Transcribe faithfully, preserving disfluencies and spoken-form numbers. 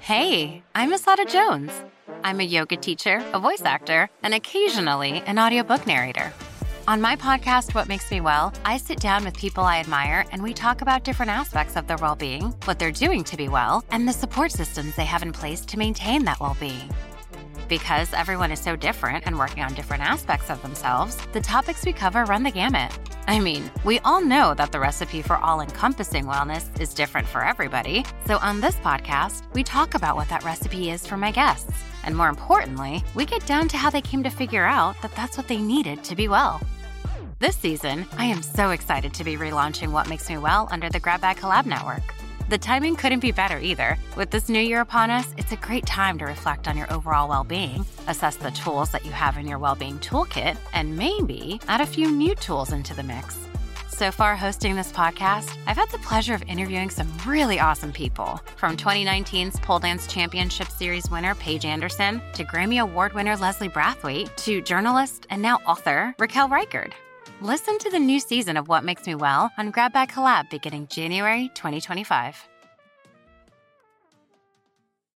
Hey, I'm Asada Jones. I'm a yoga teacher, a voice actor, and occasionally an audiobook narrator. On my podcast, What Makes Me Well, I sit down with people I admire and we talk about different aspects of their well-being, what they're doing to be well, and the support systems they have in place to maintain that well-being. Because everyone is so different and working on different aspects of themselves, the topics we cover run the gamut. I mean, we all know that the recipe for all-encompassing wellness is different for everybody. So on this podcast, we talk about what that recipe is for my guests. And more importantly, we get down to how they came to figure out that that's what they needed to be well. This season, I am so excited to be relaunching What Makes Me Well under the Grab Bag Collab Network. The timing couldn't be better either. With this new year upon us, it's a great time to reflect on your overall well-being, assess the tools that you have in your well-being toolkit, and maybe add a few new tools into the mix. So far hosting this podcast, I've had the pleasure of interviewing some really awesome people, from twenty nineteen's Pole Dance Championship Series winner Paige Anderson, to Grammy Award winner Leslie Brathwaite, to journalist and now author Raquel Reichard. Listen to the new season of What Makes Me Well on Grab Bag Collab beginning January twenty twenty-five.